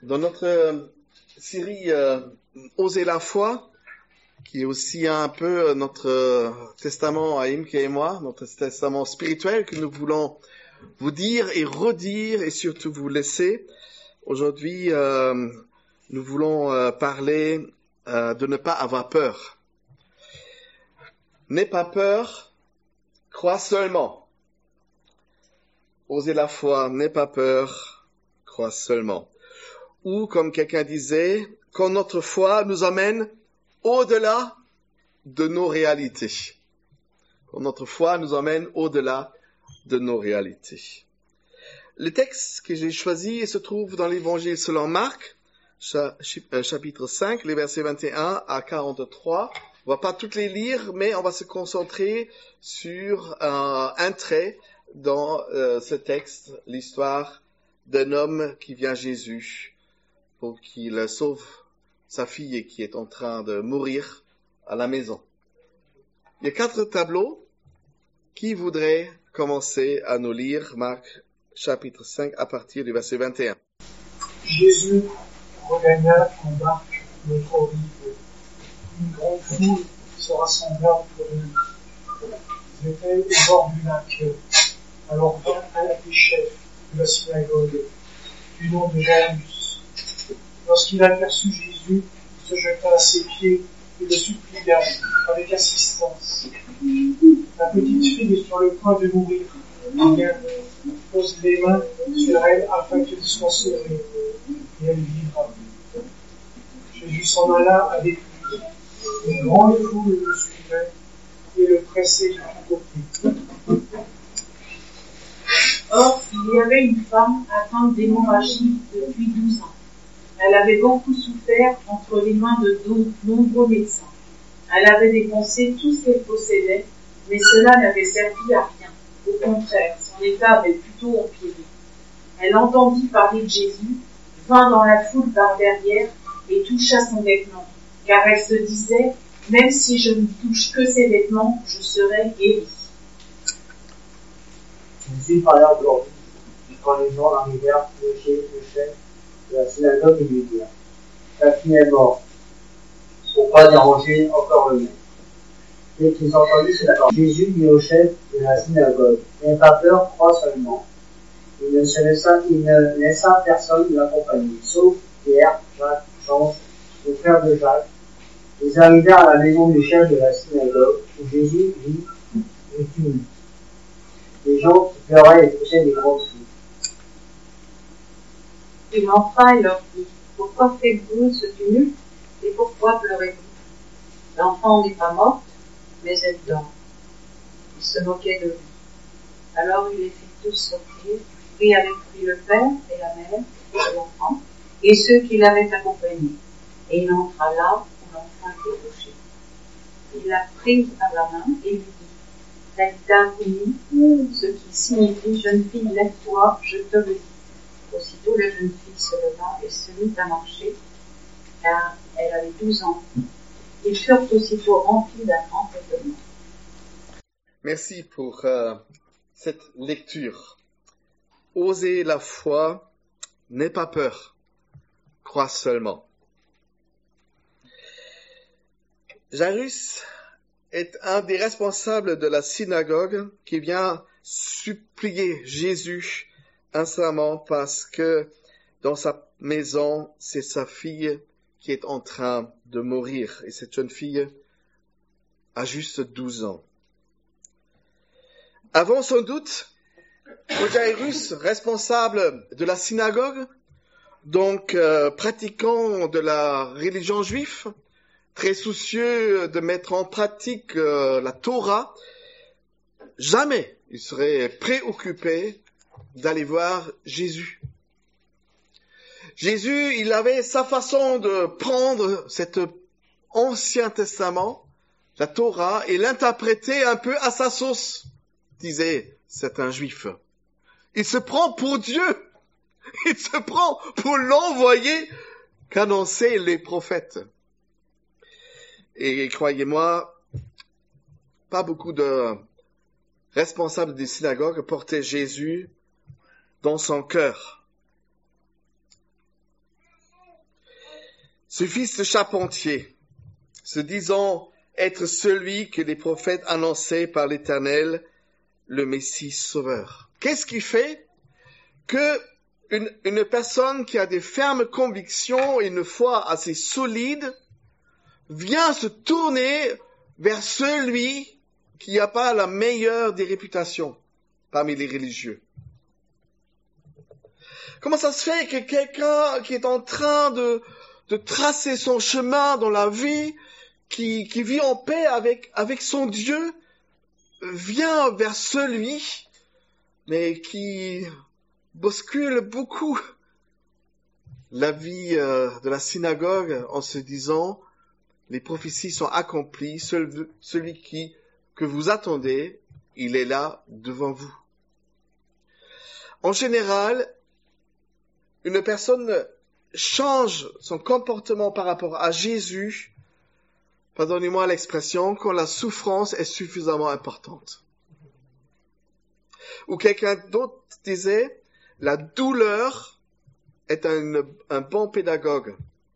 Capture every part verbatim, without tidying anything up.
Dans notre euh, série euh, Oser la foi, qui est aussi un peu euh, notre euh, testament à Imke et moi, notre testament spirituel que nous voulons vous dire et redire et surtout vous laisser. Aujourd'hui, euh, nous voulons euh, parler euh, de ne pas avoir peur. N'aie pas peur, crois seulement. Oser la foi, n'aie pas peur, crois seulement. Ou, comme quelqu'un disait, quand notre foi nous emmène au-delà de nos réalités. Quand notre foi nous emmène au-delà de nos réalités. Le texte que j'ai choisi se trouve dans l'Évangile selon Marc, chapitre cinq, les versets vingt et un à quarante-trois. On ne va pas toutes les lire, mais on va se concentrer sur euh, un trait dans euh, ce texte, l'histoire d'un homme qui vient à Jésus pour qu'il sauve sa fille qui est en train de mourir à la maison. Il y a quatre tableaux. Qui voudrait commencer à nous lire Marc chapitre cinq à partir du verset vingt et un? Jésus regagna en barque l'autre rive. Une grande foule se rassembla autour de lui. Ils étaient au bord du lac. Alors vint un des chefs de la synagogue, du nom de Jairus. Lorsqu'il aperçut Jésus, il se jeta à ses pieds et le supplia avec insistance. La petite fille est sur le point de mourir. Viens, pose les mains sur elle afin qu'elle soit sauvée, et elle vivra. Jésus s'en alla avec lui. Une grande foule le suivait et le pressait de tous côtés. Or, il y avait une femme atteinte d'hémorragie depuis douze ans. Elle avait beaucoup souffert entre les mains de nombreux médecins. Elle avait dépensé tout ce qu'elle possédait, mais cela n'avait servi à rien. Au contraire, son état avait plutôt empiré. Elle entendit parler de Jésus, vint dans la foule par derrière et toucha son vêtement, car elle se disait, même si je ne touche que ses vêtements, je serai guérie. Jésus parla de leur vie, quand les gens arrivèrent chez le chef de la synagogue et lui dirent, ta fille est morte, pour pas déranger encore le maître. Dès qu'ils entendirent cela, Jésus dit au chef de la synagogue, n'aie pas peur, crois seulement. Il ne se laissa, il ne laissa personne l'accompagner, sauf Pierre, Jacques, Jean, le frère de Jacques. Ils arrivèrent à la maison du chef de la synagogue, où Jésus vit le tumulte. Les gens qui pleuraient et poussaient des grands cris. Il entra et leur dit, pourquoi faites-vous ce tumulte et pourquoi pleurez-vous? L'enfant n'est pas morte, mais elle dort. Il se moquait de lui. Alors il les fit tous sortir, prit avec lui le père et la mère et l'enfant, et ceux qui l'avaient accompagné. Et il entra là où l'enfant était couché. Il la prit à la main et lui dit, Talita Kumi, ce qui signifie, jeune fille, lève-toi, je te le dis. Aussitôt la jeune fille se leva et se mit à marcher, car elle avait douze ans. Ils furent aussitôt remplis d'un grand étonnement. Merci pour euh, cette lecture. Oser la foi, n'aie pas peur, crois seulement. Jairus est un des responsables de la synagogue qui vient supplier Jésus instamment parce que dans sa maison, c'est sa fille qui est en train de mourir. Et cette jeune fille a juste douze ans. Avant sans doute, Jairus, responsable de la synagogue, donc euh, pratiquant de la religion juive, très soucieux de mettre en pratique euh, la Torah, jamais il serait préoccupé d'aller voir Jésus. Jésus, il avait sa façon de prendre cet Ancien Testament, la Torah, et l'interpréter un peu à sa sauce, disait certains juifs. Il se prend pour Dieu. Il se prend pour l'envoyé qu'annonçaient les prophètes. Et croyez-moi, pas beaucoup de responsables des synagogues portaient Jésus dans son cœur. Ce fils de charpentier, se disant être celui que les prophètes annonçaient par l'Éternel, le Messie sauveur. Qu'est-ce qui fait que une, une personne qui a des fermes convictions et une foi assez solide vient se tourner vers celui qui n'a pas la meilleure des réputations parmi les religieux? Comment ça se fait que quelqu'un qui est en train de, de tracer son chemin dans la vie, qui, qui vit en paix avec, avec son Dieu, vient vers celui, mais qui bouscule beaucoup la vie euh, de la synagogue en se disant, les prophéties sont accomplies, celui, celui qui, que vous attendez, il est là devant vous. En général, une personne change son comportement par rapport à Jésus, pardonnez-moi l'expression, quand la souffrance est suffisamment importante. Ou quelqu'un d'autre disait, la douleur est un, un bon pédagogue.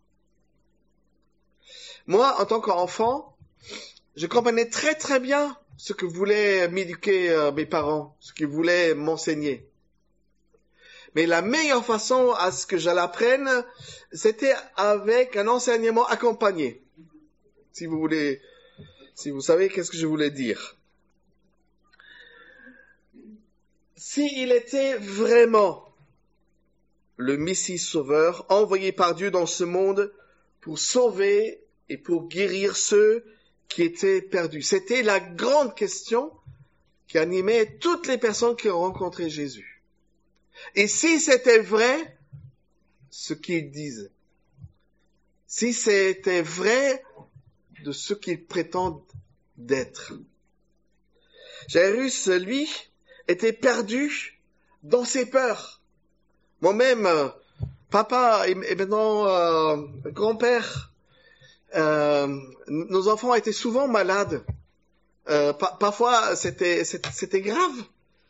Moi, en tant qu'enfant, je comprenais très très bien ce que voulaient m'éduquer euh, mes parents, ce qu'ils voulaient m'enseigner. Mais la meilleure façon à ce que je l'apprenne, c'était avec un enseignement accompagné. Si vous voulez, si vous savez qu'est-ce que je voulais dire. S'il était vraiment le Messie sauveur, envoyé par Dieu dans ce monde pour sauver et pour guérir ceux qui étaient perdus. C'était la grande question qui animait toutes les personnes qui ont rencontré Jésus. Et si c'était vrai, ce qu'ils disent, si c'était vrai de ce qu'ils prétendent d'être. Jairus, lui, était perdu dans ses peurs. Moi-même, papa et, et maintenant euh, grand-père, euh, nos enfants étaient souvent malades. Euh, pa- parfois, c'était, c'était, c'était grave.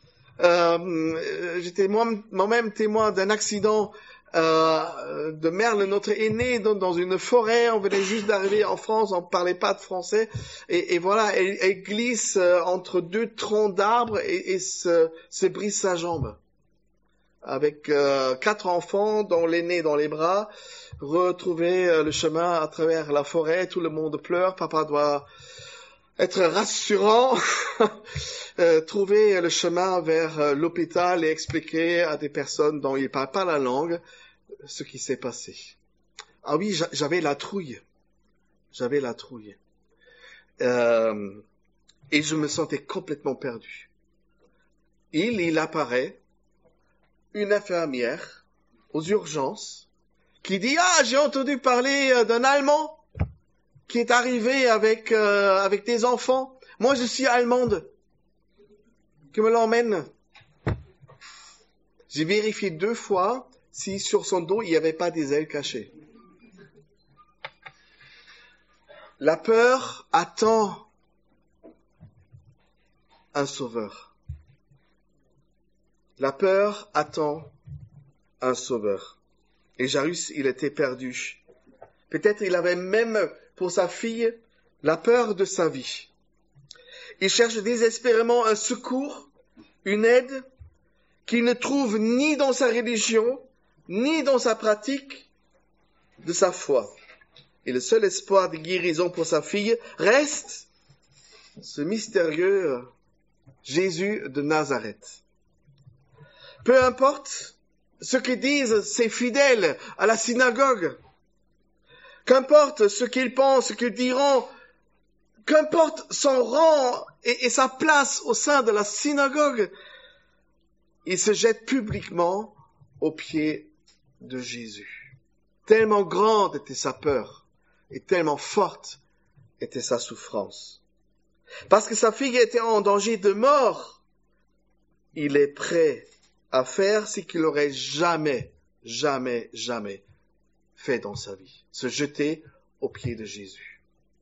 Euh, j'étais moi, moi-même témoin d'un accident euh, de Merle, notre aîné, dans, dans une forêt. On venait juste d'arriver en France, on parlait pas de français, et, et voilà, elle, elle glisse entre deux troncs d'arbres et, et se, se brise sa jambe. Avec euh, quatre enfants, dont l'aîné dans les bras, retrouver euh, le chemin à travers la forêt, tout le monde pleure, papa doit être rassurant, euh, trouver le chemin vers euh, l'hôpital et expliquer à des personnes dont il ne parle pas la langue ce qui s'est passé. Ah oui, j'avais la trouille. J'avais la trouille. Euh, et je me sentais complètement perdu. Il, il apparaît une infirmière aux urgences qui dit « Ah, j'ai entendu parler d'un Allemand qui est arrivé avec euh, avec des enfants. Moi, je suis allemande. Que me l'emmène. » J'ai vérifié deux fois si sur son dos, il n'y avait pas des ailes cachées. La peur attend un sauveur. La peur attend un sauveur. Et Jairus, il était perdu. Peut-être il avait même pour sa fille la peur de sa vie. Il cherche désespérément un secours, une aide qu'il ne trouve ni dans sa religion, ni dans sa pratique de sa foi. Et le seul espoir de guérison pour sa fille reste ce mystérieux Jésus de Nazareth. Peu importe ce que disent ses fidèles à la synagogue, qu'importe ce qu'ils pensent, ce qu'ils diront, qu'importe son rang et, et sa place au sein de la synagogue, il se jette publiquement aux pieds de Jésus. Tellement grande était sa peur et tellement forte était sa souffrance. Parce que sa fille était en danger de mort, il est prêt à faire ce qu'il n'aurait jamais, jamais, jamais fait dans sa vie. Se jeter aux pieds de Jésus.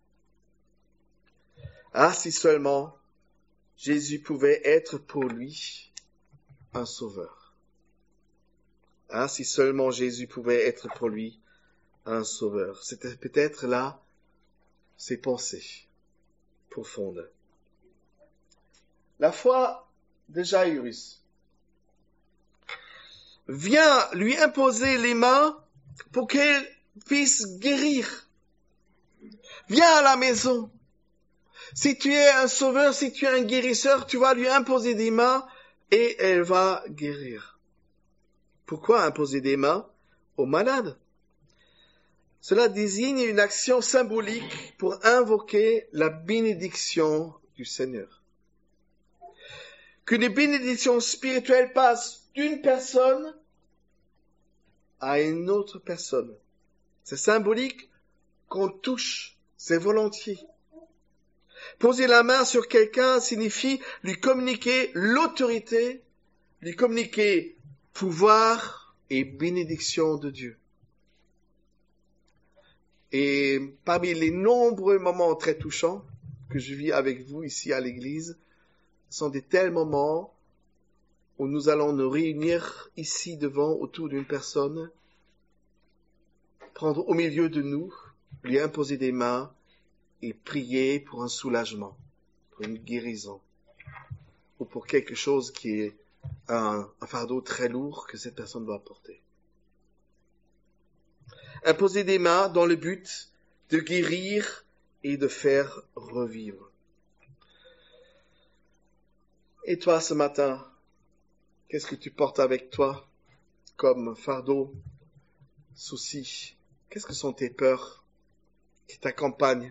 Ah, si seulement Jésus pouvait être pour lui un sauveur. Ah, si seulement Jésus pouvait être pour lui à un sauveur. C'était peut-être là ses pensées profondes. La foi de Jaïrus vient lui imposer les mains pour qu'elle puisse guérir. Viens à la maison. Si tu es un sauveur, si tu es un guérisseur, tu vas lui imposer des mains et elle va guérir. Pourquoi imposer des mains aux malades? Cela désigne une action symbolique pour invoquer la bénédiction du Seigneur. Qu'une bénédiction spirituelle passe d'une personne à une autre personne. C'est symbolique qu'on touche, c'est volontiers. Poser la main sur quelqu'un signifie lui communiquer l'autorité, lui communiquer pouvoir et bénédiction de Dieu. Et parmi les nombreux moments très touchants que je vis avec vous ici à l'église, sont des tels moments où nous allons nous réunir ici devant, autour d'une personne, prendre au milieu de nous, lui imposer des mains et prier pour un soulagement, pour une guérison, ou pour quelque chose qui est un, un fardeau très lourd que cette personne doit porter. Imposer des mains dans le but de guérir et de faire revivre. Et toi, ce matin, qu'est-ce que tu portes avec toi comme fardeau, souci? Qu'est-ce que sont tes peurs qui t'accompagnent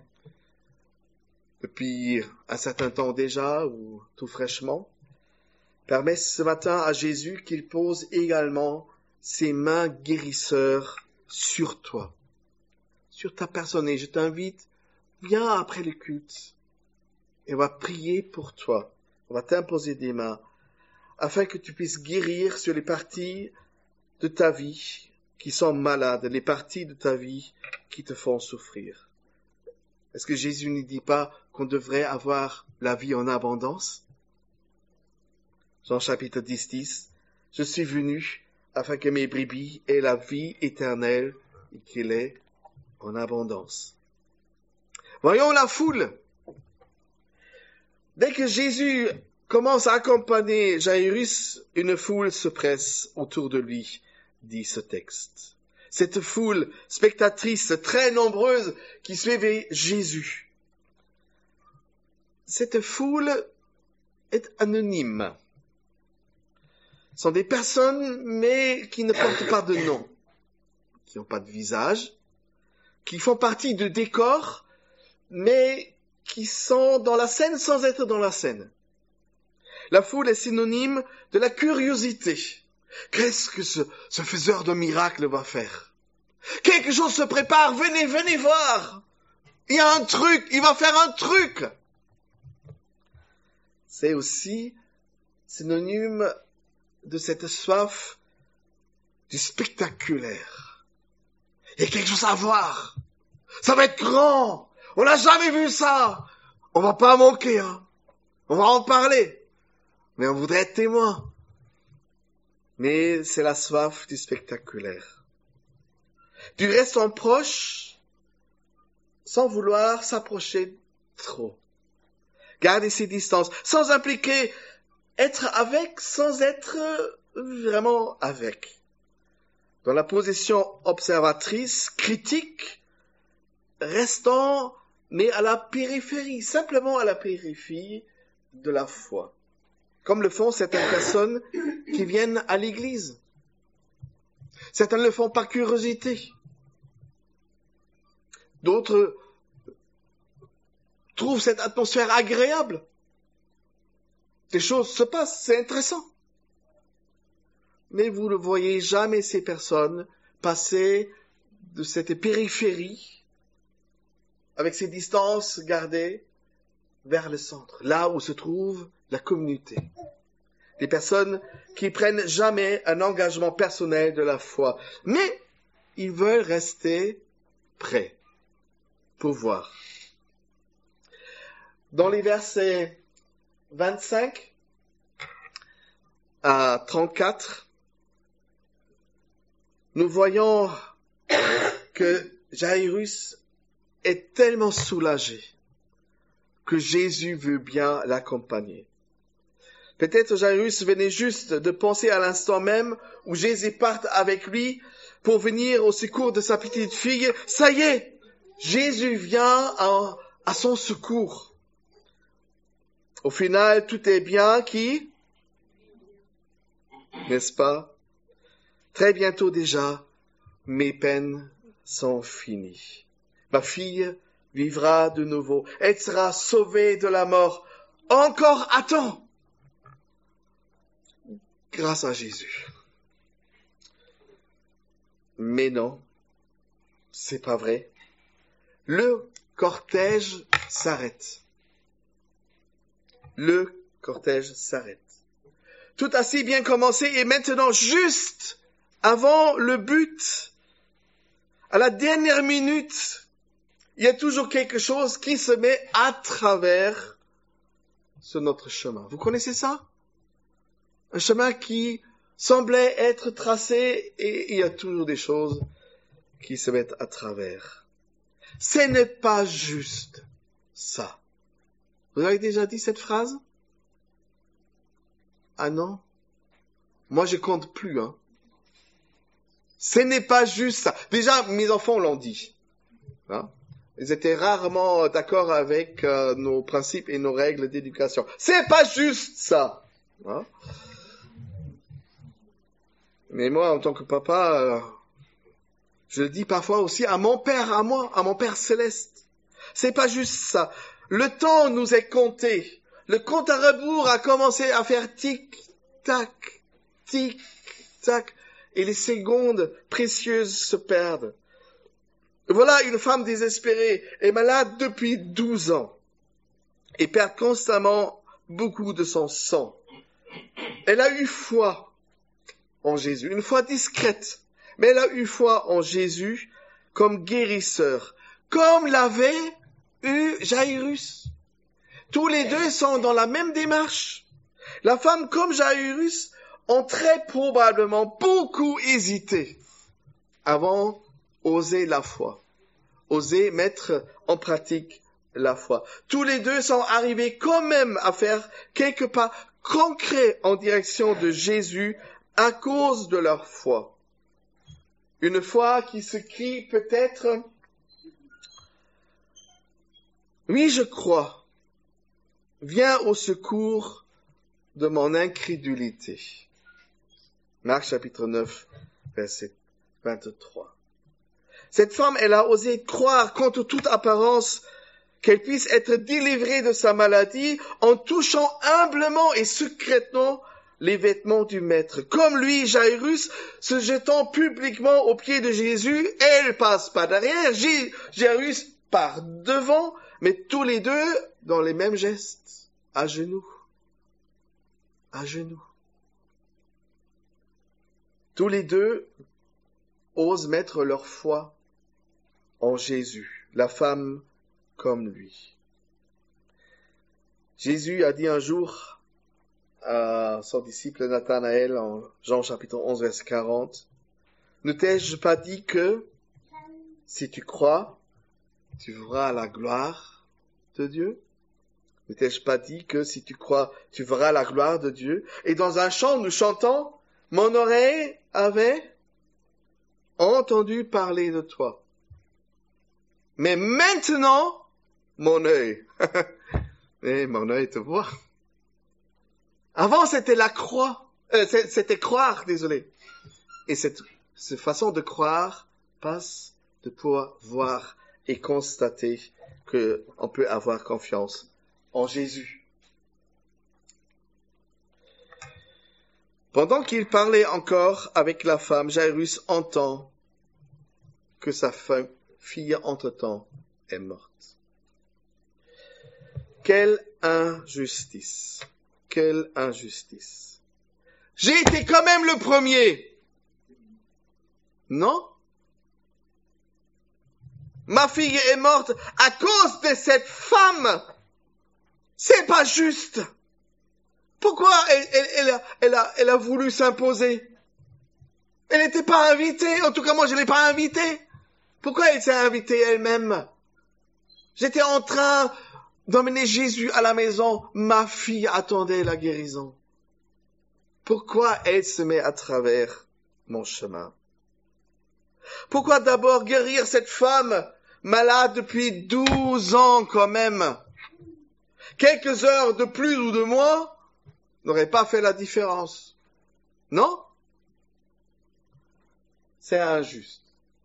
depuis un certain temps déjà ou tout fraîchement? Permets ce matin à Jésus qu'il pose également ses mains guérisseurs sur toi, sur ta personne. Et je t'invite, viens après le culte et on va prier pour toi. On va t'imposer des mains afin que tu puisses guérir sur les parties de ta vie qui sont malades, les parties de ta vie qui te font souffrir. Est-ce que Jésus ne dit pas qu'on devrait avoir la vie en abondance? Jean chapitre dix, dix, « Je suis venu afin que mes brebis aient la vie éternelle et qu'elle ait en abondance. » Voyons la foule. Dès que Jésus commence à accompagner Jaïrus, une foule se presse autour de lui, dit ce texte. Cette foule spectatrice très nombreuse qui suivait Jésus. Cette foule est anonyme. Ce sont des personnes, mais qui ne portent pas de nom, qui n'ont pas de visage, qui font partie du décor, mais qui sont dans la scène sans être dans la scène. La foule est synonyme de la curiosité. Qu'est-ce que ce, ce faiseur de miracles va faire? Quelque chose se prépare, venez, venez voir. Il y a un truc, il va faire un truc. C'est aussi synonyme de cette soif du spectaculaire. Il y a quelque chose à voir. Ça va être grand. On n'a jamais vu ça. On va pas manquer, hein. On va en parler. Mais on voudrait être témoin. Mais c'est la soif du spectaculaire. Du restant proche, sans vouloir s'approcher trop. Garder ses distances, sans impliquer être avec, sans être vraiment avec. Dans la position observatrice, critique, restant, mais à la périphérie, simplement à la périphérie de la foi. Comme le font certaines personnes qui viennent à l'église. Certains le font par curiosité. D'autres trouvent cette atmosphère agréable. Des choses se passent, c'est intéressant. Mais vous ne voyez jamais ces personnes passer de cette périphérie, avec ces distances gardées, vers le centre, là où se trouve la communauté. Des personnes qui prennent jamais un engagement personnel de la foi, mais ils veulent rester prêts pour voir. Dans les versets vingt-cinq à trente-quatre, nous voyons que Jairus est tellement soulagé que Jésus veut bien l'accompagner. Peut-être Jairus venait juste de penser à l'instant même où Jésus part avec lui pour venir au secours de sa petite fille. Ça y est, Jésus vient à, à son secours. Au final, tout est bien qui? N'est-ce pas? Très bientôt déjà, mes peines sont finies. Ma fille vivra de nouveau. Elle sera sauvée de la mort. Encore à temps. Grâce à Jésus. Mais non, c'est pas vrai. Le cortège s'arrête. Le cortège s'arrête. Tout a si bien commencé et maintenant, juste avant le but, à la dernière minute, il y a toujours quelque chose qui se met à travers sur notre chemin. Vous connaissez ça? Un chemin qui semblait être tracé et il y a toujours des choses qui se mettent à travers. Ce n'est pas juste ça. Vous avez déjà dit cette phrase? Ah non? Moi, je compte plus, hein. Ce n'est pas juste ça. Déjà, mes enfants l'ont dit. Hein? Ils étaient rarement d'accord avec euh, nos principes et nos règles d'éducation. C'est pas juste ça. Hein? Mais moi, en tant que papa, euh, je le dis parfois aussi à mon père, à moi, à mon père céleste. C'est pas juste ça. Le temps nous est compté. Le compte à rebours a commencé à faire tic-tac, tic-tac, et les secondes précieuses se perdent. Voilà une femme désespérée, est malade depuis douze ans, et perd constamment beaucoup de son sang. Elle a eu foi en Jésus, une foi discrète, mais elle a eu foi en Jésus comme guérisseur, comme l'avait eu Jairus. Tous les deux sont dans la même démarche. La femme comme Jairus ont très probablement beaucoup hésité avant d'oser la foi, oser mettre en pratique la foi. Tous les deux sont arrivés quand même à faire quelques pas concrets en direction de Jésus à cause de leur foi. Une foi qui se crie peut-être « Oui, je crois, viens au secours de mon incrédulité. » Marc chapitre neuf, verset vingt-trois. Cette femme, elle a osé croire contre toute apparence qu'elle puisse être délivrée de sa maladie en touchant humblement et secrètement les vêtements du Maître. Comme lui, Jairus, se jetant publiquement aux pieds de Jésus, elle passe pas derrière, Jairus part devant, mais tous les deux dans les mêmes gestes, à genoux, à genoux. Tous les deux osent mettre leur foi en Jésus, la femme comme lui. Jésus a dit un jour à son disciple Nathanaël en Jean chapitre onze verset quarante, « Ne t'ai-je pas dit que si tu crois, tu verras la gloire de Dieu? Ne t'ai-je pas dit que si tu crois, tu verras la gloire de Dieu? » Et dans un chant, nous chantons, « Mon oreille avait entendu parler de toi. Mais maintenant, mon œil. » Et mon œil te voit. Avant, c'était la croix. Euh, c'était croire, désolé. Et cette, cette façon de croire passe de pouvoir voir et constater qu'on peut avoir confiance en Jésus. Pendant qu'il parlait encore avec la femme, Jairus entend que sa fille entre-temps est morte. Quelle injustice! Quelle injustice! J'ai été quand même le premier! Non? Ma fille est morte à cause de cette femme! C'est pas juste! Pourquoi elle, elle, elle, a, elle, a, elle a voulu s'imposer? Elle n'était pas invitée, en tout cas moi je ne l'ai pas invitée. Pourquoi elle s'est invitée elle-même? J'étais en train d'emmener Jésus à la maison. Ma fille attendait la guérison. Pourquoi elle se met à travers mon chemin? Pourquoi d'abord guérir cette femme malade depuis douze ans quand même? Quelques heures de plus ou de moins n'auraient pas fait la différence. Non? C'est injuste.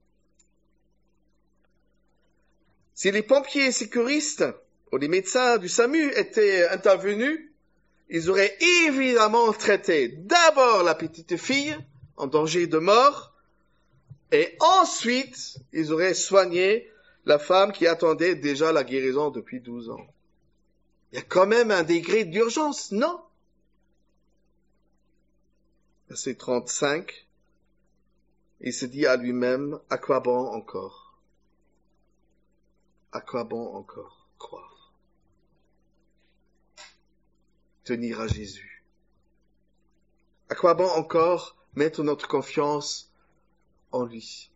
Si les pompiers sécuristes ou les médecins du SAMU étaient intervenus, ils auraient évidemment traité d'abord la petite fille en danger de mort, et ensuite ils auraient soigné la femme qui attendait déjà la guérison depuis douze ans. Il y a quand même un degré d'urgence, non? Verset trente-cinq, il se dit à lui-même, à quoi bon encore? À quoi bon encore croire? Tenir à Jésus. À quoi bon encore mettre notre confiance en lui?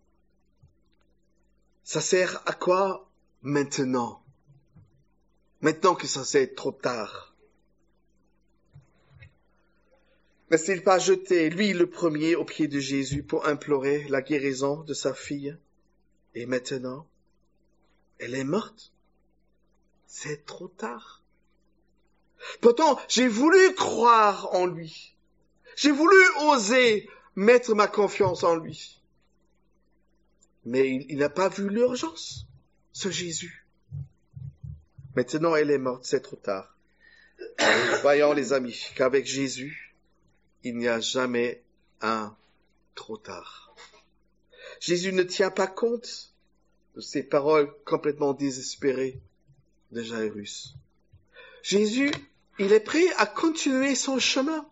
Ça sert à quoi maintenant? Maintenant que ça c'est trop tard. N'est-il pas jeté, lui le premier, aux pieds de Jésus pour implorer la guérison de sa fille? Et maintenant, elle est morte. C'est trop tard. Pourtant, j'ai voulu croire en lui. J'ai voulu oser mettre ma confiance en lui. Mais il, il n'a pas vu l'urgence, ce Jésus. Maintenant, elle est morte, c'est trop tard. Voyons, les amis, qu'avec Jésus, il n'y a jamais un trop tard. Jésus ne tient pas compte de ces paroles complètement désespérées de Jairus. Jésus, il est prêt à continuer son chemin.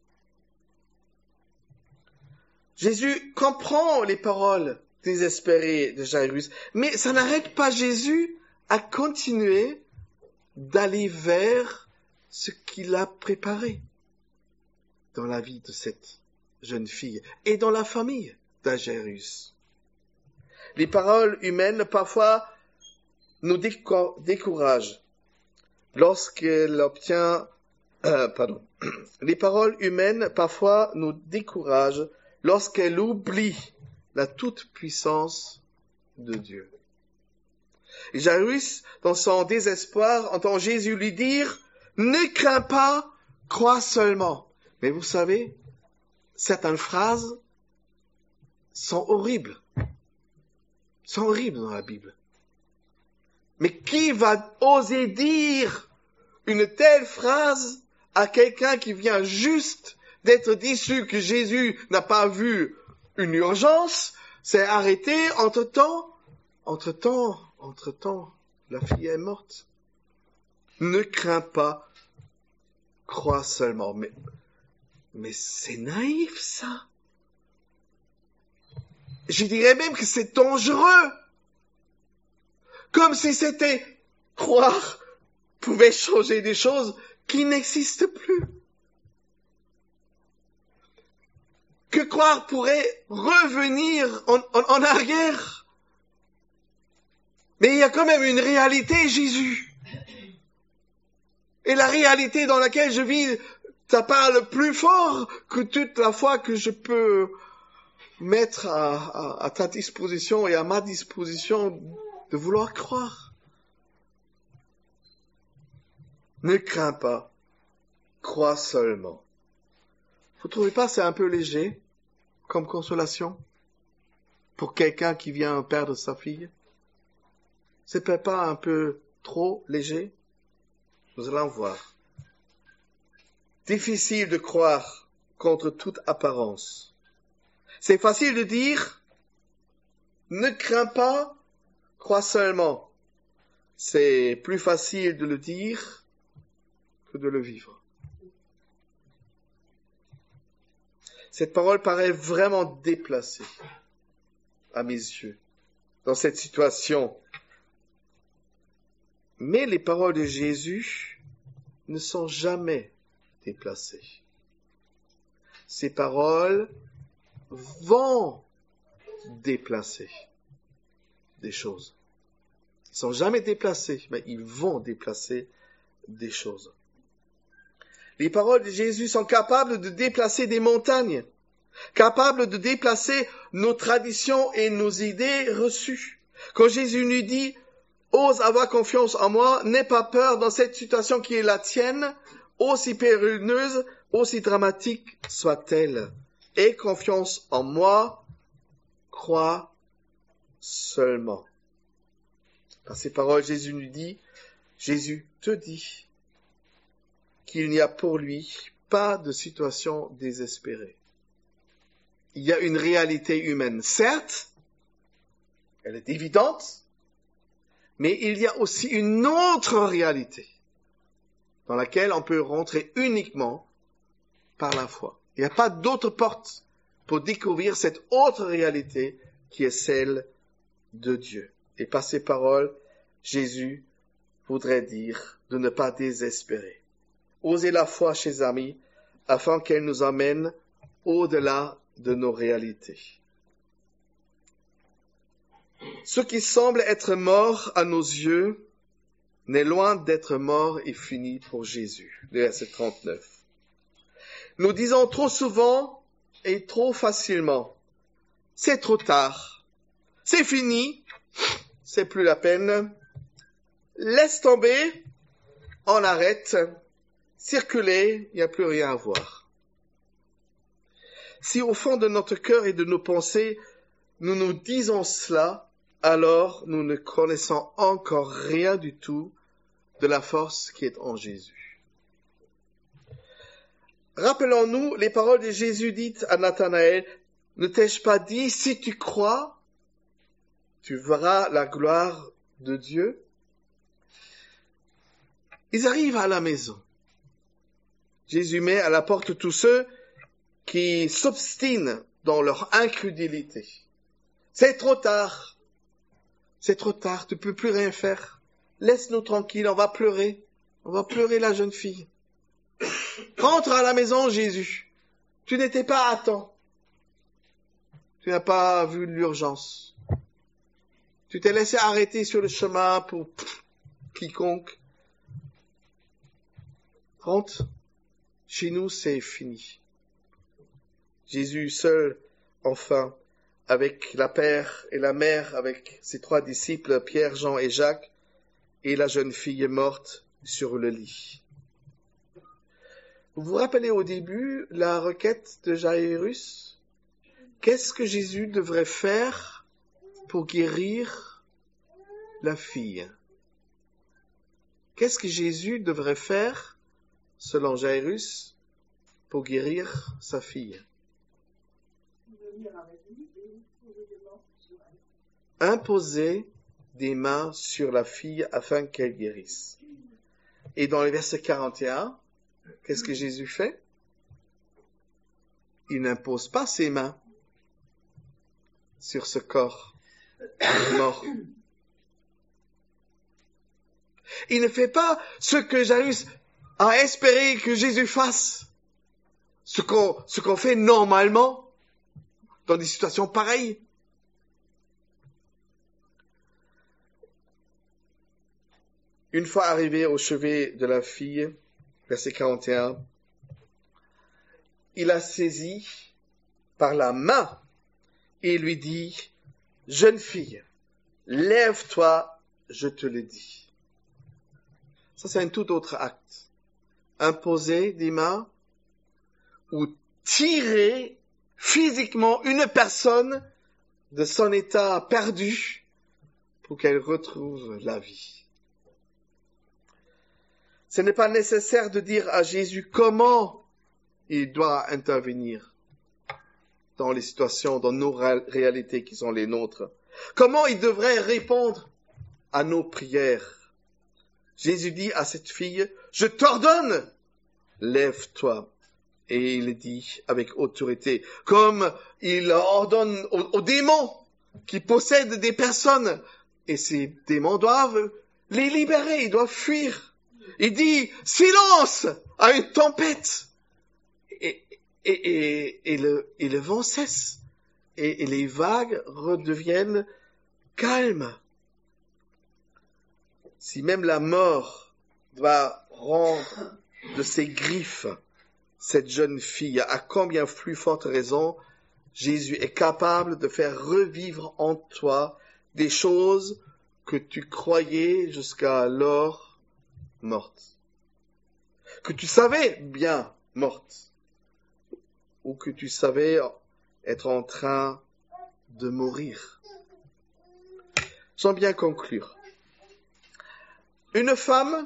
Jésus comprend les paroles désespérées de Jairus, mais ça n'arrête pas Jésus à continuer d'aller vers ce qu'il a préparé dans la vie de cette jeune fille et dans la famille de Jairus. Les paroles humaines parfois nous découragent lorsqu'elle obtient, euh, pardon, les paroles humaines parfois nous découragent lorsqu'elle oublie la toute-puissance de Dieu. Et Jairus, dans son désespoir, entend Jésus lui dire, « Ne crains pas, crois seulement. » Mais vous savez, certaines phrases sont horribles. Sont horribles dans la Bible. Mais qui va oser dire une telle phrase à quelqu'un qui vient juste d'être déçu que Jésus n'a pas vu une urgence, s'est arrêté entre-temps, entre-temps, entre-temps, la fille est morte. Ne crains pas, crois seulement. Mais, mais c'est naïf, ça. Je dirais même que c'est dangereux. Comme si c'était croire pouvait changer des choses qui n'existent plus. Que croire pourrait revenir en, en, en arrière. Mais il y a quand même une réalité, Jésus. Et la réalité dans laquelle je vis, ça parle plus fort que toute la foi que je peux mettre à, à, à ta disposition et à ma disposition de vouloir croire. Ne crains pas, crois seulement. Vous trouvez pas c'est un peu léger comme consolation pour quelqu'un qui vient perdre sa fille? C'est peut-être pas un peu trop léger? Nous allons voir. Difficile de croire contre toute apparence. C'est facile de dire, ne crains pas, crois seulement. C'est plus facile de le dire que de le vivre. Cette parole paraît vraiment déplacée à mes yeux dans cette situation. Mais les paroles de Jésus ne sont jamais déplacées. Ces paroles vont déplacer. des choses. Ils ne sont jamais déplacés, mais ils vont déplacer des choses. Les paroles de Jésus sont capables de déplacer des montagnes, capables de déplacer nos traditions et nos idées reçues. Quand Jésus nous dit « Ose avoir confiance en moi, n'aie pas peur dans cette situation qui est la tienne, aussi périlleuse, aussi dramatique soit-elle. Aie confiance en moi, crois seulement. » Par ces paroles, Jésus nous dit, Jésus te dit qu'il n'y a pour lui pas de situation désespérée. Il y a une réalité humaine, certes, elle est évidente, mais il y a aussi une autre réalité dans laquelle on peut rentrer uniquement par la foi. Il n'y a pas d'autre porte pour découvrir cette autre réalité qui est celle de Dieu. Et par ces paroles, Jésus voudrait dire de ne pas désespérer. Osez la foi, chers amis, afin qu'elle nous emmène au-delà de nos réalités. Ce qui semble être mort à nos yeux n'est loin d'être mort et fini pour Jésus. Le verset trente-neuf. Nous disons trop souvent et trop facilement, c'est trop tard, c'est fini, c'est plus la peine, laisse tomber, on arrête, circuler, il n'y a plus rien à voir. Si au fond de notre cœur et de nos pensées, nous nous disons cela, alors nous ne connaissons encore rien du tout de la force qui est en Jésus. Rappelons-nous les paroles de Jésus dites à Nathanaël, « Ne t'ai-je pas dit, si tu crois, tu verras la gloire de Dieu ?» Ils arrivent à la maison. Jésus met à la porte tous ceux qui s'obstinent dans leur incrédulité. C'est trop tard. C'est trop tard, tu ne peux plus rien faire. Laisse-nous tranquilles, on va pleurer. On va pleurer la jeune fille. Rentre à la maison, Jésus. Tu n'étais pas à temps. Tu n'as pas vu l'urgence. Tu t'es laissé arrêter sur le chemin pour pff, quiconque. Rentre. Chez nous, c'est fini. Jésus seul, enfin, avec la père et la mère, avec ses trois disciples, Pierre, Jean et Jacques, et la jeune fille est morte sur le lit. Vous vous rappelez au début la requête de Jairus? Qu'est-ce que Jésus devrait faire pour guérir la fille? Qu'est-ce que Jésus devrait faire, selon Jairus, pour guérir sa fille? Imposer des mains sur la fille afin qu'elle guérisse. Et dans le verset quarante et un, qu'est-ce que Jésus fait? Il n'impose pas ses mains sur ce corps mort. Il ne fait pas ce que Jairus a espéré que Jésus fasse. Ce qu'on, ce qu'on fait normalement dans des situations pareilles. Une fois arrivé au chevet de la fille, verset quarante et un, il la saisit par la main et lui dit, « Jeune fille, lève-toi, je te le dis. » Ça, c'est un tout autre acte. Imposer des mains ou tirer physiquement une personne de son état perdu pour qu'elle retrouve la vie. Ce n'est pas nécessaire de dire à Jésus comment il doit intervenir dans les situations, dans nos réalités qui sont les nôtres. Comment il devrait répondre à nos prières. Jésus dit à cette fille, « Je t'ordonne, lève-toi. » Et il dit avec autorité, comme il ordonne aux, aux démons qui possèdent des personnes, et ces démons doivent les libérer, ils doivent fuir. Il dit, silence à une tempête. Et, et, et, et, le, et le vent cesse. Et, et les vagues redeviennent calme. Si même la mort doit rendre de ses griffes cette jeune fille, à combien plus forte raison Jésus est capable de faire revivre en toi des choses que tu croyais jusqu'alors mortes, que tu savais bien mortes, ou que tu savais être en train de mourir. J'en bien conclure. Une femme,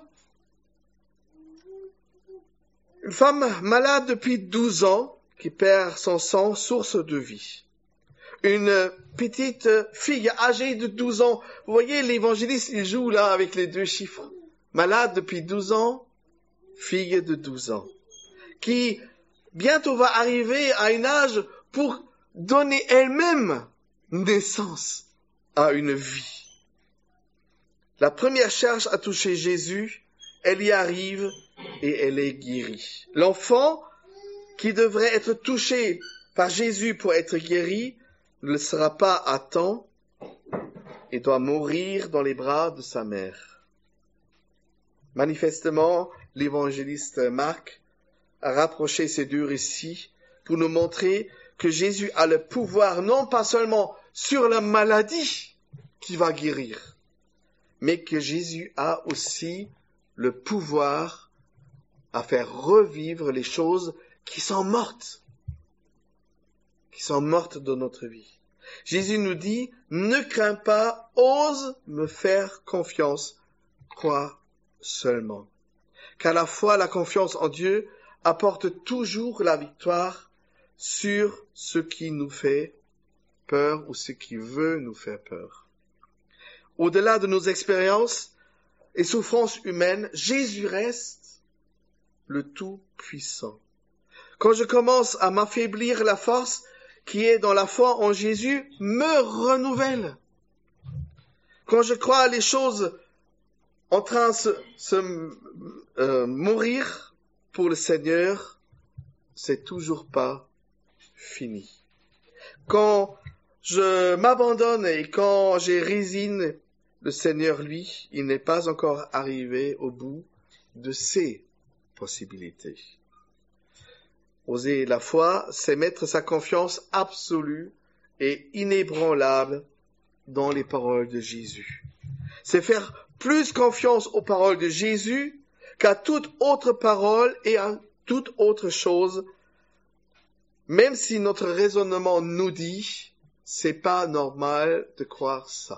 une femme malade depuis douze ans, qui perd son sang, source de vie. Une petite fille âgée de douze ans. Vous voyez, l'évangéliste, il joue là avec les deux chiffres. Malade depuis douze ans, fille de douze ans. Qui bientôt va arriver à un âge pour donner elle-même naissance à une vie. La première cherche à toucher Jésus, elle y arrive et elle est guérie. L'enfant qui devrait être touché par Jésus pour être guéri ne le sera pas à temps et doit mourir dans les bras de sa mère. Manifestement, l'évangéliste Marc a rapproché ces deux récits pour nous montrer que Jésus a le pouvoir non pas seulement sur la maladie qui va guérir, mais que Jésus a aussi le pouvoir à faire revivre les choses qui sont mortes, qui sont mortes dans notre vie. Jésus nous dit, ne crains pas, ose me faire confiance, crois seulement. Car la foi, la confiance en Dieu apporte toujours la victoire sur ce qui nous fait peur ou ce qui veut nous faire peur. Au-delà de nos expériences et souffrances humaines, Jésus reste le Tout-Puissant. Quand je commence à m'affaiblir, la force qui est dans la foi en Jésus me renouvelle. Quand je crois les choses en train de se, se euh, mourir pour le Seigneur, c'est toujours pas fini. Quand je m'abandonne et quand je résigne, le Seigneur, lui, il n'est pas encore arrivé au bout de ses possibilités. Oser la foi, c'est mettre sa confiance absolue et inébranlable dans les paroles de Jésus. C'est faire plus confiance aux paroles de Jésus qu'à toute autre parole et à toute autre chose, même si notre raisonnement nous dit, c'est pas normal de croire ça.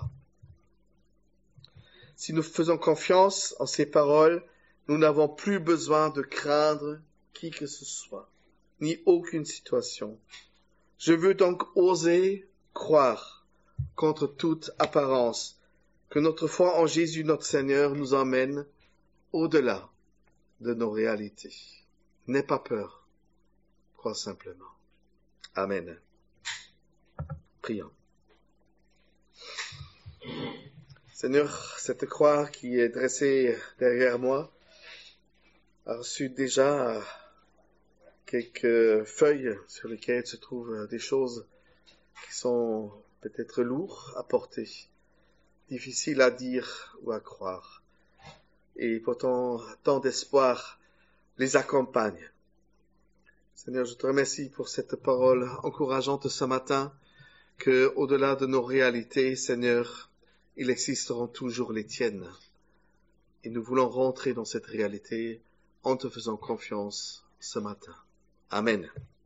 Si nous faisons confiance en ces paroles, nous n'avons plus besoin de craindre qui que ce soit, ni aucune situation. Je veux donc oser croire, contre toute apparence, que notre foi en Jésus notre Seigneur nous emmène au-delà de nos réalités. N'aie pas peur, crois simplement. Amen. Prions. Seigneur, cette croix qui est dressée derrière moi a reçu déjà quelques feuilles sur lesquelles se trouvent des choses qui sont peut-être lourdes à porter, difficiles à dire ou à croire. Et pourtant, tant d'espoir les accompagne. Seigneur, je te remercie pour cette parole encourageante ce matin, que au-delà de nos réalités, Seigneur, il existeront toujours les tiennes. Et nous voulons rentrer dans cette réalité en te faisant confiance ce matin. Amen.